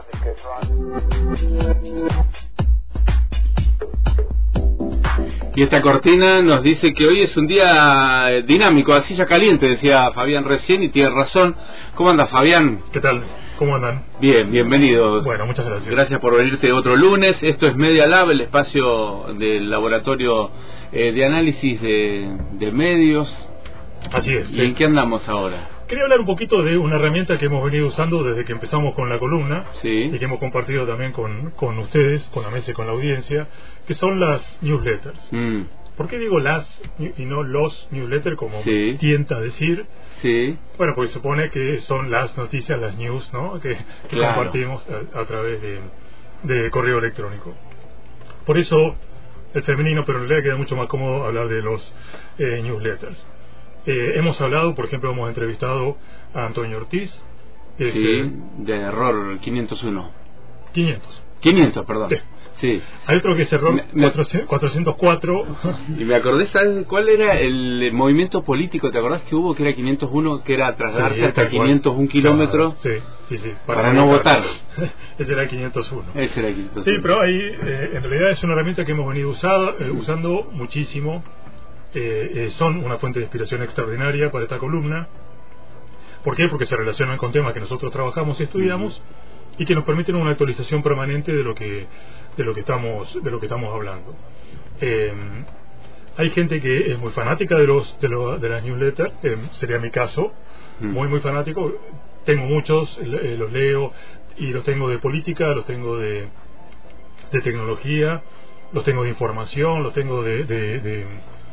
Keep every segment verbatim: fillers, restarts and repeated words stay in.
Y esta cortina nos dice que hoy es un día dinámico, a silla caliente, decía Fabián recién, y tiene razón. ¿Cómo anda, Fabián? ¿Qué tal? ¿Cómo andan? Bien, bienvenido. Bueno, muchas gracias. Gracias por venirte otro lunes. Esto es Media Lab, el espacio del laboratorio eh, de análisis de, de medios. Así es. ¿Y sí. en qué andamos ahora? Quería hablar un poquito de una herramienta que hemos venido usando desde que empezamos con la columna, sí, y que hemos compartido también con, con ustedes, con la mesa y con la audiencia, que son las newsletters. Mm. ¿Por qué digo las y no los newsletters como sí. tienta decir? Sí. Bueno, porque se supone que son las noticias, las news, ¿no? Que, que claro. compartimos a, a través de, de correo electrónico. Por eso el femenino, pero en realidad queda mucho más cómodo hablar de los eh, newsletters. Eh, hemos hablado, por ejemplo, hemos entrevistado a Antonio Ortiz. Es, sí, eh, de error quinientos uno. quinientos. quinientos, perdón. Sí. Sí. Hay otro que es error me, me, cuatrocientos cuatro. Y me acordé, ¿sabes cuál era el movimiento político? ¿Te acordás que hubo que era quinientos uno, que era trasladarse sí, hasta quinientos uno kilómetros? Sí, sí, sí. Para, para no votar. votar. Ese era el quinientos uno. Ese era el quinientos uno. Sí, pero ahí eh, en realidad es una herramienta que hemos venido usado, eh, usando muchísimo. Eh, eh, son una fuente de inspiración extraordinaria para esta columna. ¿Por qué? Porque se relacionan con temas que nosotros trabajamos y estudiamos, uh-huh, y que nos permiten una actualización permanente de lo que de lo que estamos de lo que estamos hablando. Eh, hay gente que es muy fanática de los de, lo, de las newsletters, eh, sería mi caso, uh-huh, muy muy fanático. Tengo muchos, eh, los leo y los tengo de política, los tengo de de tecnología, los tengo de información, los tengo de, de, de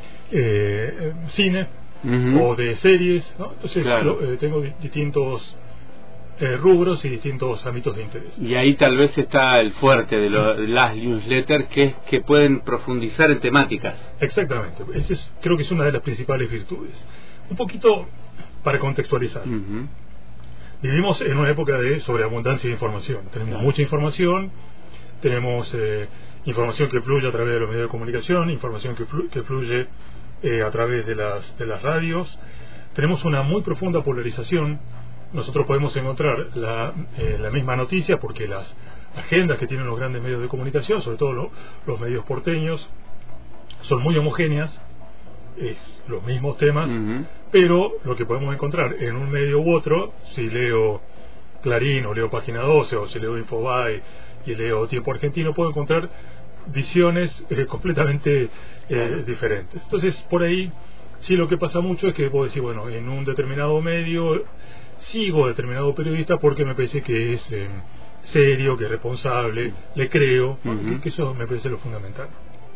Eh, cine, uh-huh, o de series, ¿no? Entonces claro, lo, eh, tengo di- distintos eh, rubros y distintos ámbitos de interés. Y ahí tal vez está el fuerte de, lo, de las newsletters, que es que pueden profundizar en temáticas. Exactamente, ese es, creo que es una de las principales virtudes. Un poquito para contextualizar, uh-huh, vivimos en una época de sobreabundancia de información. Tenemos claro. mucha información, tenemos eh, información que fluye a través de los medios de comunicación, información que, flu- que fluye eh, a través de las, de las radios. Tenemos una muy profunda polarización. Nosotros podemos encontrar la, eh, la misma noticia, porque las agendas que tienen los grandes medios de comunicación, sobre todo lo, los medios porteños, son muy homogéneas, es los mismos temas, uh-huh, pero lo que podemos encontrar en un medio u otro, si leo Clarín o leo Página doce o si leo Infobae y leo Tiempo Argentino, puedo encontrar visiones eh, completamente eh, diferentes. Entonces, por ahí sí lo que pasa mucho es que puedo decir, bueno, en un determinado medio sigo a determinado periodista porque me parece que es eh, serio, que es responsable, le creo, uh-huh, que, que eso me parece lo fundamental.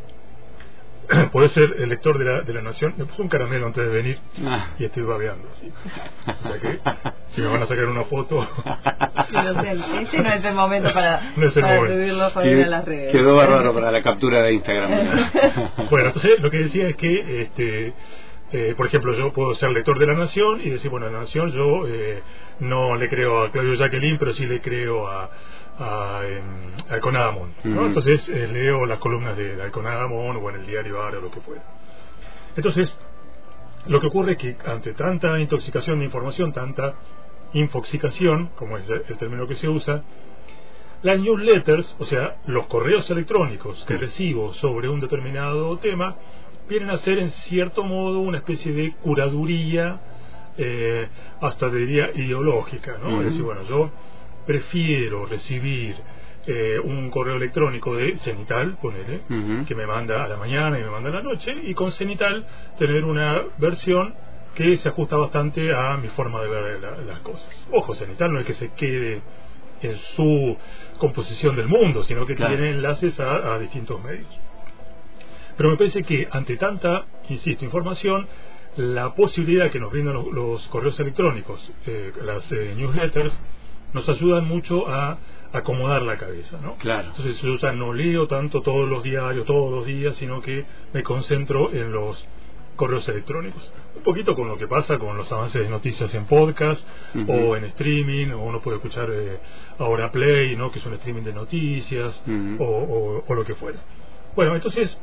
Puede ser el lector de la, de la Nación. Me puse un caramelo antes de venir ah. y estoy babeando así. O sea que si me van a sacar una foto. Sí, lo sé. Este no es el momento para, no es el para momento. subirlo a las redes. Quedó bárbaro para la captura de Instagram. Bueno, entonces lo que decía es que este eh, por ejemplo, yo puedo ser lector de la Nación y decir, bueno, en la Nación yo eh, no le creo a Claudio Jacqueline, pero sí le creo a a, a Alconadamón, ¿no? Uh-huh. Entonces eh, leo las columnas de, de Alconadamón o en el diario Ara o lo que fuera. Entonces lo que ocurre es que ante tanta intoxicación de información, tanta infoxicación, como es el término que se usa, las newsletters, o sea, los correos electrónicos que recibo sobre un determinado tema, vienen a ser en cierto modo una especie de curaduría, eh, hasta diría ideológica, ¿no? Uh-huh. Es decir, bueno, yo prefiero recibir eh, un correo electrónico de Cenital, ponele, uh-huh, que me manda a la mañana y me manda a la noche, y con Cenital tener una versión que se ajusta bastante a mi forma de ver la, las cosas. Ojo, Cenital no es que se quede en su composición del mundo, sino que claro, tiene enlaces a, a distintos medios. Pero me parece que ante tanta, insisto, información, la posibilidad que nos brindan los, los correos electrónicos, eh, las eh, newsletters, nos ayudan mucho a acomodar la cabeza, ¿no? Claro. Entonces yo ya no leo tanto todos los diarios, todos los días, sino que me concentro en los correos electrónicos. Un poquito con lo que pasa con los avances de noticias en podcast, uh-huh, o en streaming, o uno puede escuchar eh, ahora Play, ¿no? Que es un streaming de noticias, uh-huh, o, o, o lo que fuera. Bueno, entonces,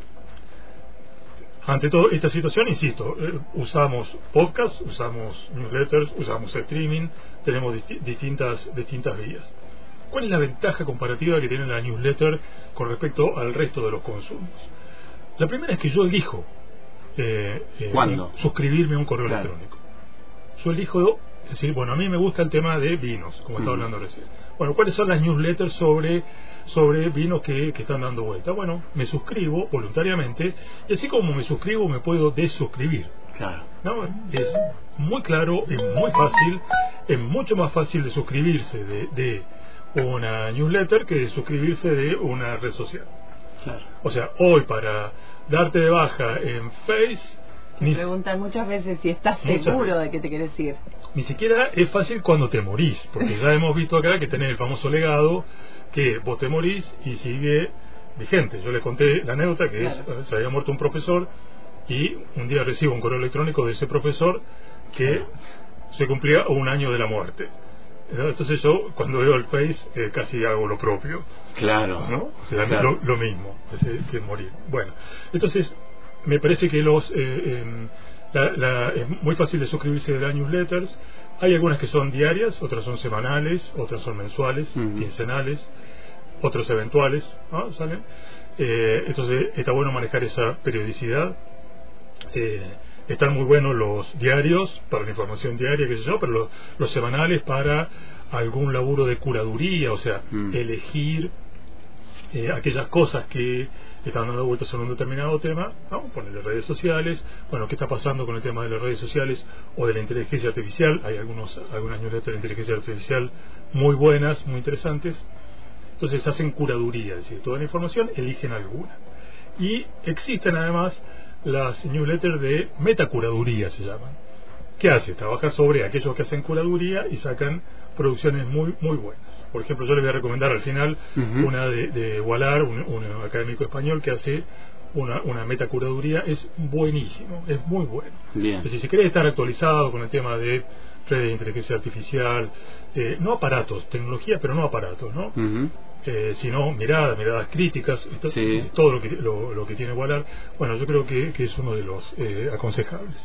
ante toda esta situación, insisto, eh, usamos podcast, usamos newsletters, usamos streaming, tenemos disti- distintas distintas vías. ¿Cuál es la ventaja comparativa que tiene la newsletter con respecto al resto de los consumos? La primera es que yo elijo eh, eh, ¿Cuándo? suscribirme a un correo claro. electrónico. Yo elijo decir, bueno, a mí me gusta el tema de vinos, como estaba uh-huh. hablando recién. Bueno, ¿cuáles son las newsletters sobre, sobre vinos que, que están dando vuelta? Bueno, me suscribo voluntariamente y así como me suscribo me puedo desuscribir. Claro. ¿No? Es muy claro, es muy fácil, es mucho más fácil de suscribirse de, de una newsletter que de suscribirse de una red social. Claro. O sea, hoy para darte de baja en Face... Me preguntan muchas veces si estás seguro de que te querés ir. Ni siquiera es fácil cuando te morís, porque ya hemos visto acá que tenés el famoso legado, que vos te morís y sigue vigente. Yo le conté la anécdota que claro. es, se había muerto un profesor y un día recibo un correo electrónico de ese profesor que claro. se cumplía un año de la muerte. Entonces yo cuando veo el Face eh, casi hago lo propio. Claro. ¿No? O sea, claro. lo, lo mismo es, que morir. Bueno, entonces me parece que los eh, eh, la, la, es muy fácil de suscribirse de las newsletters. Hay algunas que son diarias, otras son semanales, otras son mensuales, uh-huh. quincenales, otros eventuales, ¿no? ¿Salen? Eh, entonces está bueno manejar esa periodicidad. Eh, están muy buenos los diarios para la información diaria, qué sé yo, pero los, los semanales para algún laburo de curaduría, o sea, uh-huh. elegir eh, aquellas cosas que están dando vueltas sobre un determinado tema, ¿no? Ponerle redes sociales, bueno, qué está pasando con el tema de las redes sociales o de la inteligencia artificial. Hay algunos algunas newsletters de inteligencia artificial muy buenas, muy interesantes. Entonces hacen curaduría, es decir, toda la información, eligen alguna. Y existen además las newsletters de metacuraduría, se llaman. ¿Qué hace? Trabaja sobre aquellos que hacen curaduría y sacan producciones muy muy buenas. Por ejemplo, yo les voy a recomendar al final uh-huh. una de, de Walar, un, un académico español que hace una, una metacuraduría. Es buenísimo, es muy bueno. Bien. Es decir, si querés estar actualizado con el tema de redes de inteligencia artificial, eh, no aparatos, tecnología, pero no aparatos, ¿no? Uh-huh. Eh, sino miradas, miradas críticas, esto, sí. es todo lo que, lo, lo que tiene Walar. Bueno, yo creo que, que es uno de los eh, aconsejables.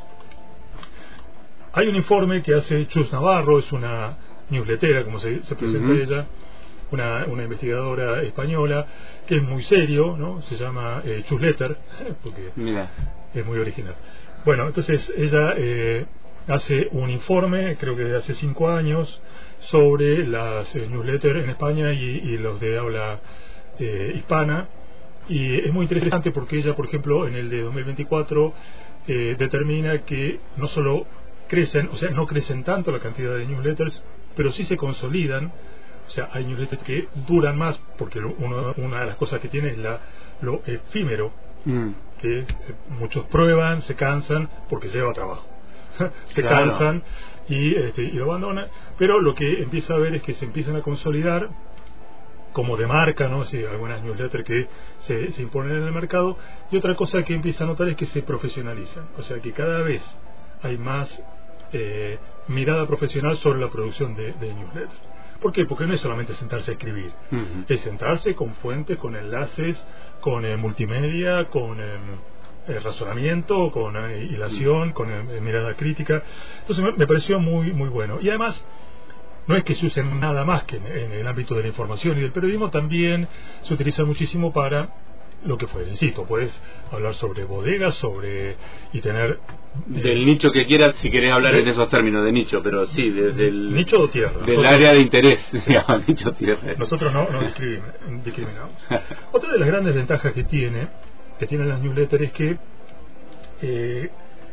Hay un informe que hace Chus Navarro, es una newslettera, como se, se presenta uh-huh. ella, una, una investigadora española, que es muy serio, ¿no? Se llama eh, Chusletter, porque Mira. es muy original. Bueno, entonces ella eh, hace un informe, creo que de hace cinco años, sobre las eh, newsletters en España y, y los de habla eh, hispana, y es muy interesante porque ella, por ejemplo, en el de dos mil veinticuatro eh, determina que no solo crecen, o sea, no crecen tanto la cantidad de newsletters, pero sí se consolidan. O sea, hay newsletters que duran más, porque uno, una de las cosas que tiene es la, lo efímero, mm. que eh, muchos prueban, se cansan, porque lleva trabajo. se claro. cansan y, este, y lo abandonan, pero lo que empieza a ver es que se empiezan a consolidar como de marca, ¿no? Sí, algunas newsletters que se, se imponen en el mercado, y otra cosa que empieza a notar es que se profesionalizan, o sea que cada vez hay más eh, mirada profesional sobre la producción de, de newsletters. ¿Por qué? Porque no es solamente sentarse a escribir, uh-huh. es sentarse con fuentes, con enlaces, con eh, multimedia, con eh, eh, razonamiento, con eh, hilación, uh-huh. con eh, mirada crítica. Entonces me, me pareció muy muy bueno. Y además no es que se usen nada más que en, en el ámbito de la información y del periodismo, también se utiliza muchísimo para lo que fuera. Insisto, puedes hablar sobre bodegas, sobre y tener del eh, nicho que quieras, si querés hablar de, en esos términos de nicho, pero sí, desde el nicho o tierra, del nosotros, área de interés, digamos, nicho tierra. Nosotros no, no discriminamos. Otra de las grandes ventajas que tiene, que tienen las newsletters es que eh,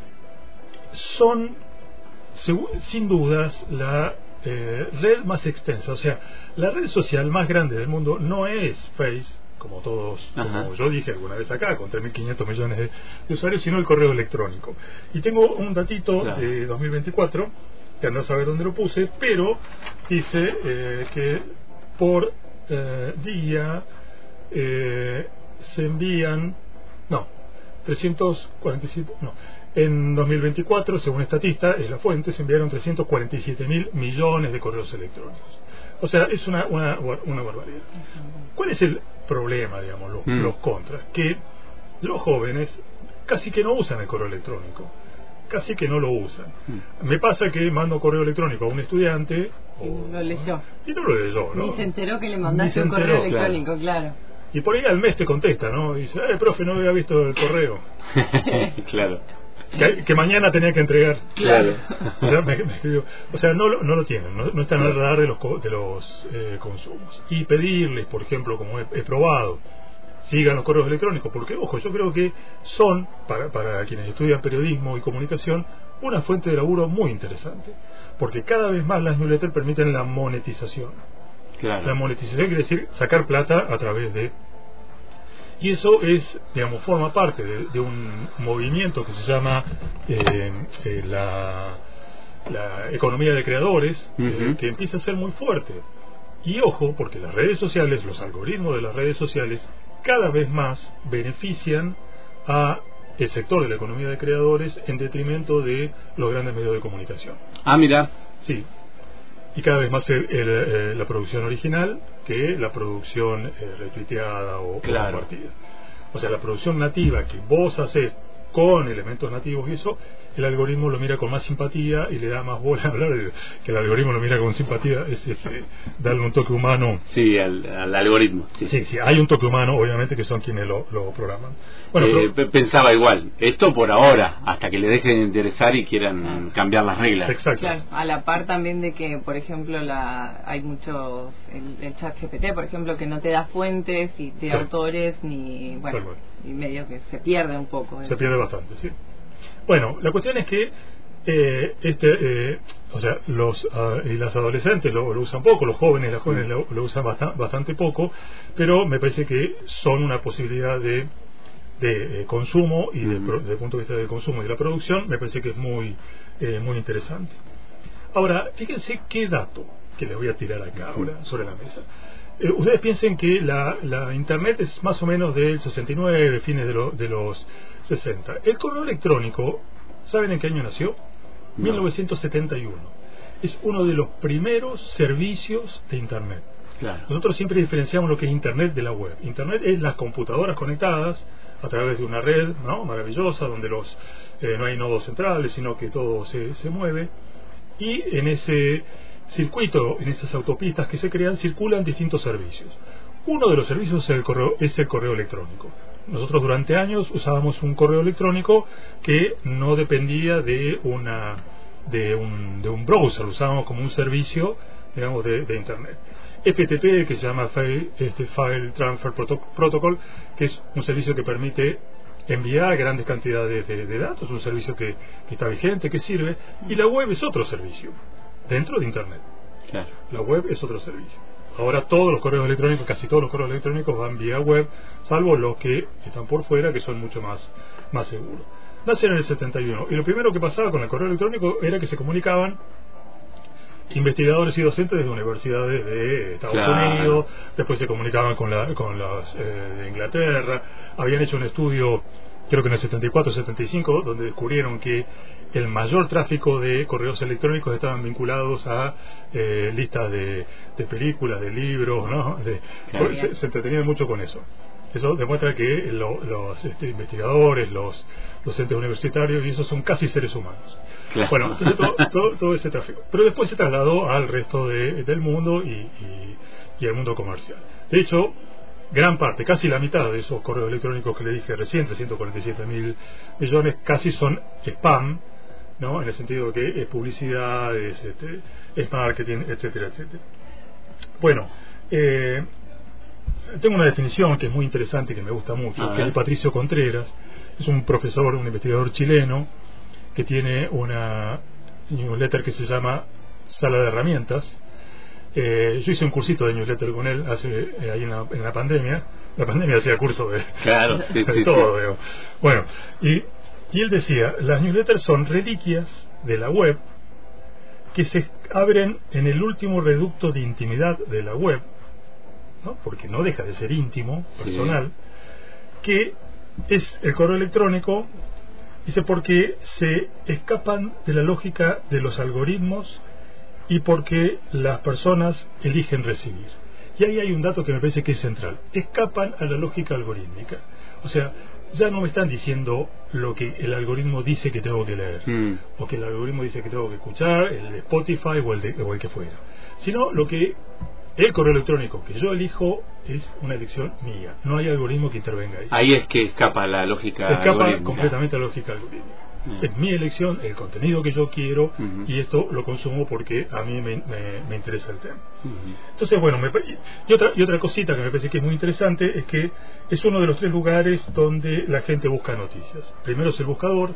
son, sin dudas, la eh, red más extensa. O sea, la red social más grande del mundo no es Face, como todos, Ajá. como yo dije alguna vez acá, con tres mil quinientos millones de, de usuarios, sino el correo electrónico. Y tengo un datito claro. de dos mil veinticuatro, que andás a saber dónde lo puse, pero dice eh, que por eh, día eh, se envían, no, trescientos cuarenta y siete, no, en dos mil veinticuatro, según Statista, es la fuente, se enviaron trescientos cuarenta y siete mil millones de correos electrónicos. O sea, es una, una, una barbaridad. ¿Cuál es el problema, digamos, los, mm. los contras? Que los jóvenes casi que no usan el correo electrónico. casi que no lo usan. Mm. Me pasa que mando correo electrónico a un estudiante y o, no lo leyó. Y no lo leyó, ¿no? Ni se enteró que le mandaste un correo electrónico, claro. claro. Y por ahí al mes te contesta, ¿no? Y dice, eh, profe, no había visto el correo. Claro. Que, que mañana tenía que entregar. Claro. O sea, me, me escribió. O sea, no, no lo tienen, no, no están al radar de los, de los eh, consumos. Y pedirles, por ejemplo, como he, he probado, sigan los correos electrónicos, porque, ojo, yo creo que son, para, para quienes estudian periodismo y comunicación, una fuente de laburo muy interesante. Porque cada vez más las newsletters permiten la monetización. Claro. La monetización quiere decir sacar plata a través de... Y eso es, digamos, forma parte de, de un movimiento que se llama eh, eh, la, la economía de creadores, uh-huh. eh, que empieza a ser muy fuerte. Y ojo, porque las redes sociales, los algoritmos de las redes sociales, cada vez más benefician a el sector de la economía de creadores en detrimento de los grandes medios de comunicación. Ah, mira. Sí. Y cada vez más el, el, el, la producción original que la producción eh, retuiteada o, claro. o compartida. O sea, la producción nativa que vos haces con elementos nativos y eso, el algoritmo lo mira con más simpatía y le da más bola a hablar de que el algoritmo lo mira con simpatía, es este, darle un toque humano. Sí, al, al algoritmo. Sí. sí, sí, hay un toque humano, obviamente, que son quienes lo, lo programan. Bueno, eh, pero, pensaba igual, esto por ahora, hasta que le dejen de interesar y quieran ah. cambiar las reglas. Exacto. Claro, a la par también de que, por ejemplo, la hay muchos, el, el chat G P T, por ejemplo, que no te da fuentes y de sí. autores ni, bueno, bueno, y medio que se pierde un poco. Se pierde bastante, sí. Bueno, la cuestión es que eh, este, eh, o sea, los uh, y las adolescentes lo, lo usan poco, los jóvenes, las jóvenes lo, lo usan bastante, bastante poco, pero me parece que son una posibilidad de, de eh, consumo y uh-huh. de, desde el punto de vista del consumo y de la producción, me parece que es muy, eh, muy interesante. Ahora, fíjense qué dato que les voy a tirar acá ahora sobre la mesa. Eh, ustedes piensen que la, la Internet es más o menos del sesenta y nueve, fines de, lo, de los sesenta. El correo electrónico, ¿saben en qué año nació? No. mil novecientos setenta y uno. Es uno de los primeros servicios de Internet. Claro. Nosotros siempre diferenciamos lo que es Internet de la web. Internet es las computadoras conectadas a través de una red, ¿no?, maravillosa, donde los eh, no hay nodos centrales, sino que todo se, se mueve. Y en ese circuito, en esas autopistas que se crean, circulan distintos servicios. Uno de los servicios es el correo, es el correo electrónico. Nosotros durante años usábamos un correo electrónico que no dependía de una de un, de un browser, lo usábamos como un servicio, digamos, de, de Internet. F T P, que se llama File, este File Transfer Protocol, que es un servicio que permite enviar grandes cantidades de, de datos, un servicio que, que está vigente, que sirve, y la web es otro servicio dentro de Internet. Claro. La web es otro servicio. Ahora todos los correos electrónicos, casi todos los correos electrónicos van vía web, salvo los que están por fuera, que son mucho más, más seguros. Nacieron en el setenta y uno, y lo primero que pasaba con el correo electrónico era que se comunicaban investigadores y docentes de universidades de Estados claro. Unidos, después se comunicaban con, la, con las eh, de Inglaterra, habían hecho un estudio, creo que en el setenta y cuatro setenta y cinco, donde descubrieron que el mayor tráfico de correos electrónicos estaban vinculados a eh, listas de, de películas, de libros, ¿no? De, claro. se, se entretenían mucho con eso. Eso demuestra que lo, los este, investigadores, los docentes universitarios, y esos son casi seres humanos. Claro. Bueno, entonces todo, todo, todo ese tráfico. Pero después se trasladó al resto de, del mundo y, y, y al mundo comercial. De hecho, gran parte, casi la mitad de esos correos electrónicos que le dije recién, trescientos cuarenta y siete mil millones, casi son spam, ¿no? En el sentido de que es publicidad, es, este, es marketing, etcétera, etcétera. Bueno, eh, tengo una definición que es muy interesante y que me gusta mucho, que es de Patricio Contreras. Es un profesor, un investigador chileno que tiene una newsletter que se llama Sala de Herramientas. Eh, yo hice un cursito de newsletter con él hace eh, ahí en la, en la pandemia. La pandemia hacía curso de, claro, sí, de sí, todo. Sí. Bueno, y, y él decía, las newsletters son reliquias de la web que se abren en el último reducto de intimidad de la web, ¿no? Porque no deja de ser íntimo, personal, sí. Que es el correo electrónico. Dice, porque se escapan de la lógica de los algoritmos y porque las personas eligen recibir. Y ahí hay un dato que me parece que es central. Escapan a la lógica algorítmica. O sea, ya no me están diciendo lo que el algoritmo dice que tengo que leer, mm. o que el algoritmo dice que tengo que escuchar, el de Spotify o el, de, o el que fuera, sino lo que el correo electrónico que yo elijo es una elección mía, no hay algoritmo que intervenga ahí. Ahí es que escapa la lógica escapa completamente la lógica algorítmica. Mm. Es mi elección, el contenido que yo quiero, uh-huh. y esto lo consumo porque a mí me, me, me interesa el tema. Uh-huh. Entonces, bueno, me, y, otra, y otra cosita que me parece que es muy interesante es que es uno de los tres lugares donde la gente busca noticias. Primero es el buscador,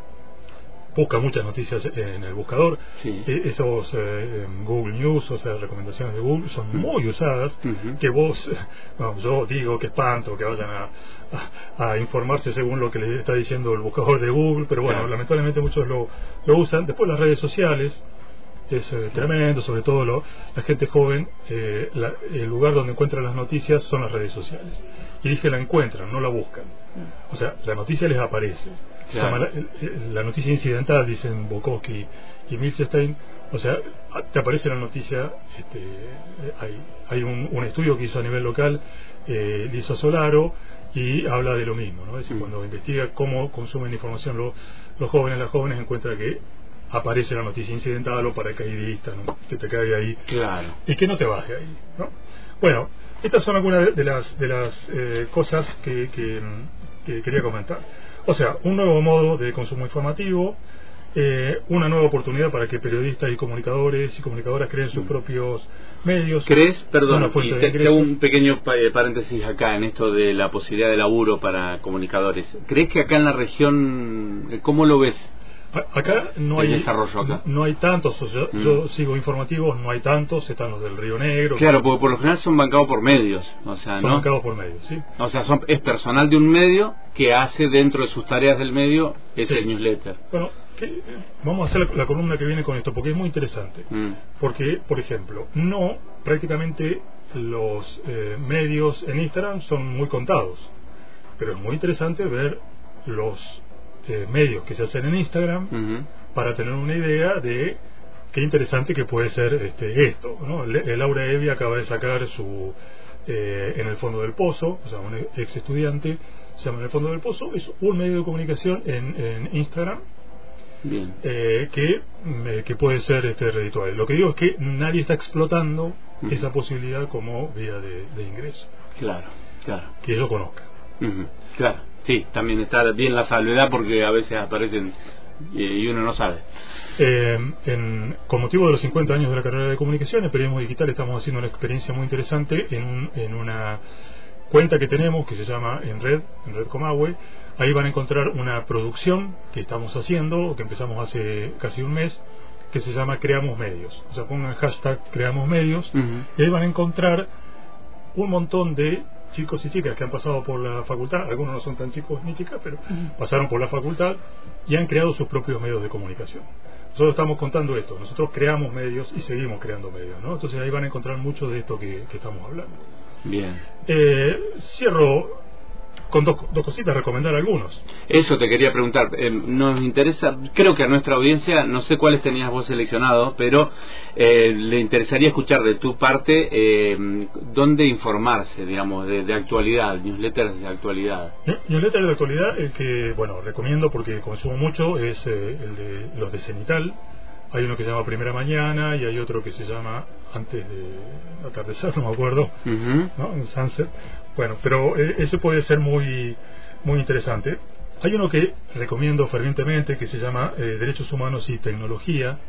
busca muchas noticias en el buscador. Sí. Eh, esos eh, Google News, o sea, recomendaciones de Google son uh-huh. muy usadas, uh-huh. que vos, bueno, yo digo que espanto que vayan a, a, a informarse según lo que les está diciendo el buscador de Google, pero bueno, claro. lamentablemente muchos lo, lo usan. Después las redes sociales es eh, tremendo, sobre todo lo, la gente joven, eh, la, el lugar donde encuentran las noticias son las redes sociales, y dije la encuentran, no la buscan, o sea, la noticia les aparece. Claro. Se llama la, la noticia incidental, dicen Bukowski y Milstein, o sea, te aparece la noticia. Este, hay hay un, un estudio que hizo a nivel local eh, Lisa Solaro, y habla de lo mismo, ¿no? Es decir, mm. cuando investiga cómo consumen información lo, los jóvenes, las jóvenes, encuentra que aparece la noticia incidental o paracaidista, ¿no? Que te cae ahí, claro. y que no te baje ahí, ¿no? Bueno, estas son algunas de las de las eh, cosas que, que, que quería comentar. O sea, un nuevo modo de consumo informativo, eh, una nueva oportunidad para que periodistas y comunicadores y comunicadoras creen sus propios medios. ¿Crees? Perdón, y te, te hago un pequeño paréntesis acá en esto de la posibilidad de laburo para comunicadores. ¿Crees que acá en la región, cómo lo ves? Acá no hay desarrollo acá. no hay tantos, o sea, mm. yo sigo informativos, no hay tantos, están los del Río Negro. Claro, porque por lo general son bancados por medios, o sea, son ¿no? bancados por medios, sí. O sea, son, es personal de un medio que hace dentro de sus tareas del medio ese sí. newsletter. Bueno, ¿qué? Vamos a hacer la, la columna que viene con esto, porque es muy interesante. Mm. Porque, por ejemplo, no, prácticamente los eh, medios en Instagram son muy contados, pero es muy interesante ver los Eh, medios que se hacen en Instagram, uh-huh. para tener una idea de qué interesante que puede ser este, esto, ¿no? Le, Laura Evia acaba de sacar su eh, En el fondo del pozo, o sea, un ex estudiante, se llama En el fondo del pozo, es un medio de comunicación en, en Instagram. Bien. Eh, que, eh, que puede ser este, redituable. Lo que digo es que nadie está explotando uh-huh. esa posibilidad como vía de, de ingreso. Claro, claro. Que yo conozca. Uh-huh. Claro. Sí, también está bien la salvedad porque a veces aparecen y uno no sabe. Eh, en, con motivo de los cincuenta años de la carrera de comunicación, en Periodismo Digital estamos haciendo una experiencia muy interesante en, un, en una cuenta que tenemos que se llama En Red, en Red Comahue. Ahí van a encontrar una producción que estamos haciendo, que empezamos hace casi un mes, que se llama Creamos Medios. O sea, pongan hashtag Creamos Medios, uh-huh. y ahí van a encontrar un montón de chicos y chicas que han pasado por la facultad, algunos no son tan chicos ni chicas, pero uh-huh. pasaron por la facultad y han creado sus propios medios de comunicación. Nosotros estamos contando esto, nosotros creamos medios y seguimos creando medios, ¿no? Entonces ahí van a encontrar mucho de esto que, que estamos hablando. Bien. Eh, cierro con dos, dos cositas, recomendar algunos. Eso te quería preguntar. Eh, nos interesa, creo que a nuestra audiencia, no sé cuáles tenías vos seleccionado, pero eh, le interesaría escuchar de tu parte eh, dónde informarse, digamos, de, de actualidad, newsletters de actualidad. Newsletters de actualidad, el que, bueno, recomiendo porque consumo mucho, es eh, el de los de Cenital. Hay uno que se llama Primera Mañana y hay otro que se llama Antes de Atardecer, no me acuerdo, uh-huh. ¿no? En Sunset. Bueno, pero eh, ese puede ser muy muy interesante. Hay uno que recomiendo fervientemente que se llama eh, Derechos Humanos y Tecnología,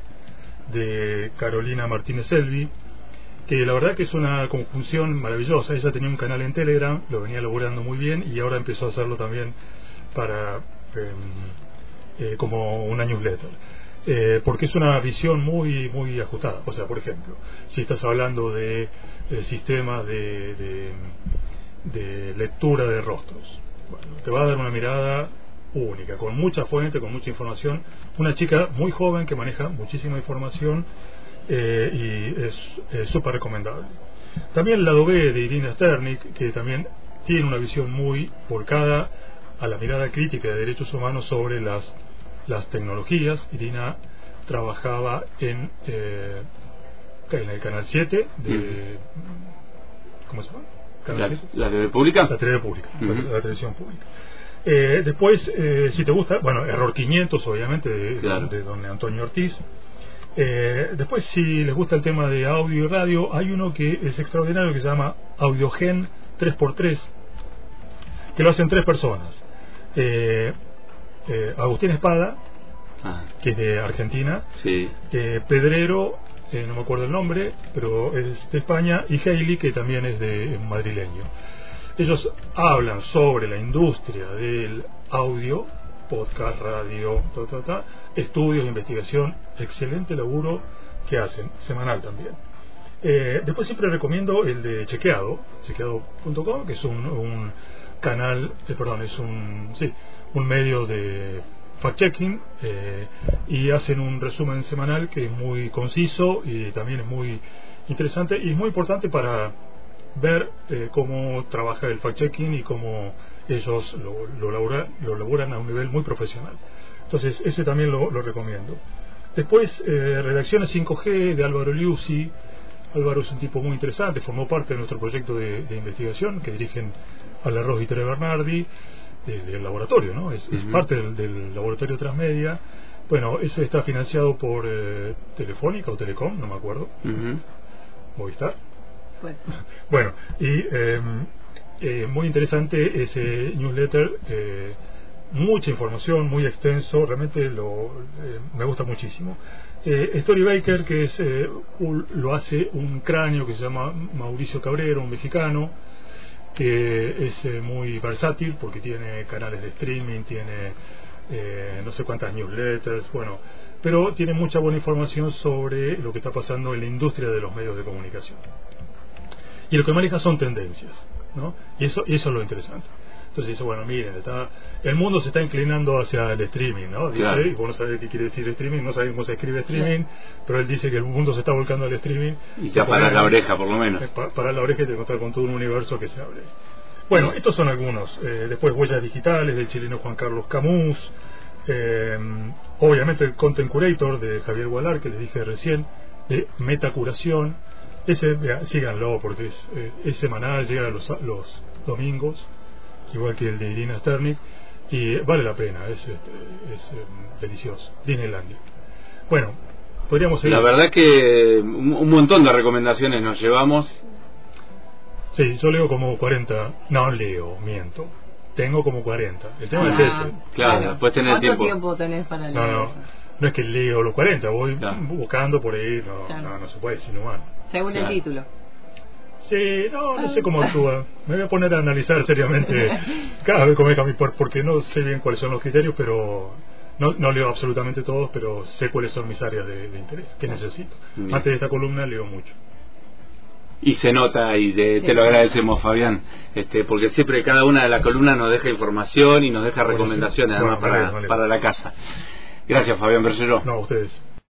de Carolina Martínez Elvi, que la verdad que es una conjunción maravillosa. Ella tenía un canal en Telegram, lo venía elaborando muy bien y ahora empezó a hacerlo también para eh, eh, como una newsletter. Eh, porque es una visión muy muy ajustada. O sea, por ejemplo, si estás hablando de eh, sistemas de, de, de lectura de rostros, bueno, te va a dar una mirada única, con mucha fuente, con mucha información. Una chica muy joven que maneja muchísima información, eh, y es súper recomendable. También la Adobe de Irina Sternik, que también tiene una visión muy volcada a la mirada crítica de derechos humanos sobre las las tecnologías. Irina trabajaba en, eh, en el Canal siete de... Uh-huh. ¿Cómo se llama? ¿La, ¿La T V pública? La T V pública, uh-huh. la, la televisión pública. Eh, después, eh, si te gusta, bueno, Error quinientos, obviamente, de, claro. de, de don Antonio Ortiz. Eh, después, si les gusta el tema de audio y radio, hay uno que es extraordinario que se llama Audiogen tres por tres, que lo hacen tres personas. Eh, eh, Agustín Espada, ah. que es de Argentina, sí. eh, Pedrero, eh, no me acuerdo el nombre, pero es de España, y Hailey, que también es de es madrileño. Ellos hablan sobre la industria del audio, podcast, radio, ta, ta, ta, estudios, investigación, excelente laburo que hacen, semanal también. Eh, después siempre recomiendo el de Chequeado, chequeado punto com, que es un, un canal, eh, perdón, es un, sí, un medio de fact-checking, eh, y hacen un resumen semanal que es muy conciso y también es muy interesante y es muy importante para ver eh, cómo trabaja el fact-checking y cómo ellos lo, lo, labura, lo laburan a un nivel muy profesional. Entonces ese también lo, lo recomiendo. Después eh, Redacciones cinco G de Álvaro Liuzzi. Álvaro es un tipo muy interesante, formó parte de nuestro proyecto de, de investigación que dirigen Alarroz y Tere Bernardi, de, del laboratorio, ¿no? Es, uh-huh. es parte del, del laboratorio Transmedia. Bueno, ese está financiado por eh, Telefónica o Telecom, no me acuerdo. Uh-huh. Movistar. Pues. Bueno, y eh, eh, muy interesante ese newsletter, eh, mucha información, muy extenso, realmente lo eh, me gusta muchísimo. Eh, Storybaker, que es eh, un, lo hace un cráneo que se llama Mauricio Cabrero, un mexicano, que es eh, muy versátil porque tiene canales de streaming, tiene eh, no sé cuántas newsletters, bueno, pero tiene mucha buena información sobre lo que está pasando en la industria de los medios de comunicación. Y lo que maneja son tendencias, ¿no? Y eso, y eso es lo interesante. Entonces dice, bueno, miren, está, el mundo se está inclinando hacia el streaming, ¿no? Dice, claro. Y vos no sabés qué quiere decir streaming, no sabés cómo se escribe streaming, sí. Pero él dice que el mundo se está volcando al streaming. Y ya para la oreja, por lo menos. Para, para la oreja y te contar con todo un universo que se abre. Bueno, estos son algunos. Eh, después Huellas Digitales del chileno Juan Carlos Camus. Eh, obviamente el Content Curator de Javier Gualar, que les dije recién, de Metacuración. Ese, vea, síganlo porque es, eh, es semanal, llega los, los domingos, igual que el de Irina Sternik, y vale la pena, es, es, es eh, delicioso. Disneylandia. Bueno, podríamos seguir. La verdad que un, un montón de recomendaciones nos llevamos. Sí, yo leo como cuarenta, no leo, miento. Tengo como cuarenta. El tema ah, es ese. Claro, después tener ¿Cuánto tiempo. tiempo tenés para leer? No, no, no es que leo los cuarenta, voy claro. buscando por ahí, no, claro. no, no se puede, es inhumano. Según claro. el título. Sí, no, no sé cómo actúa. Me voy a poner a analizar seriamente cada vez que me cambio, porque no sé bien cuáles son los criterios, pero no, no leo absolutamente todos, pero sé cuáles son mis áreas de, de interés, que claro. necesito. Bien. Antes de esta columna leo mucho. Y se nota, y te, te lo agradecemos, Fabián, este, porque siempre cada una de las columnas nos deja información y nos deja bueno, recomendaciones, sí. además bueno, para, vale, vale. para la casa. Gracias, Fabián Bergeró. No, a ustedes.